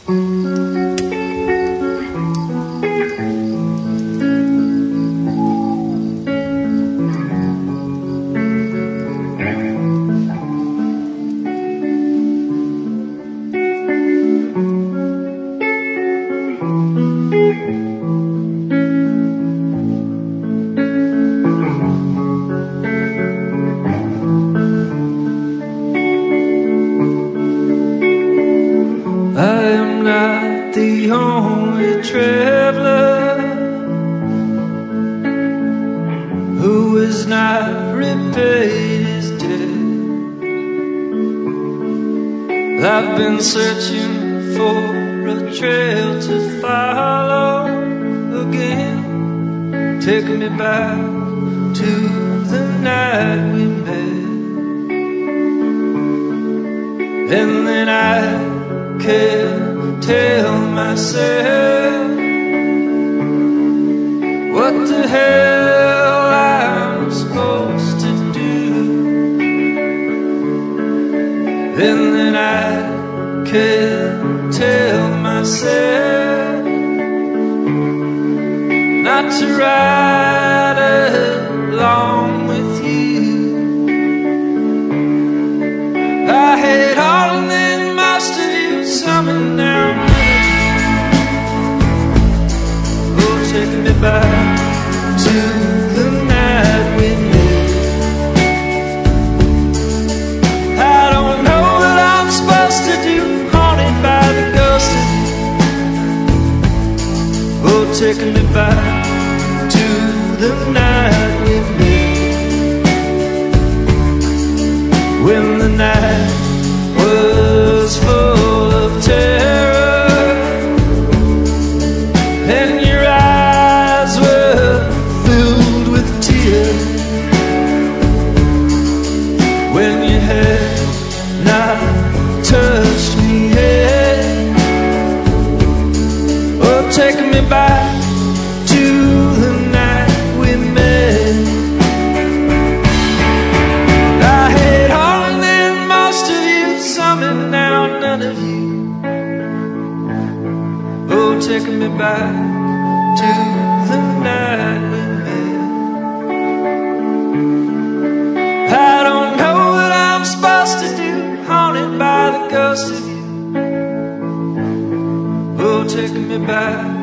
The only traveler who has not repaid his debt. I've been searching for a trail to follow again. Take me back to the night we met, and then I can't tell myself what the hell I'm supposed to do. And then I can't tell myself not to ride along with you. I hate all of them, most of you, some and now. Oh, take me back to the night we met. I don't know what I'm supposed to do, haunted by the ghost of you. Oh, take me back to the night we met, when the night was full of terror and your eyes were filled with tears, when you had not touched me yet. Oh, take me back to the night we met. I hate all of them, most of you, some and now none of you. Oh, take me back to the night we met. I don't know what I'm supposed to do, haunted by the ghost of you. Oh, take me back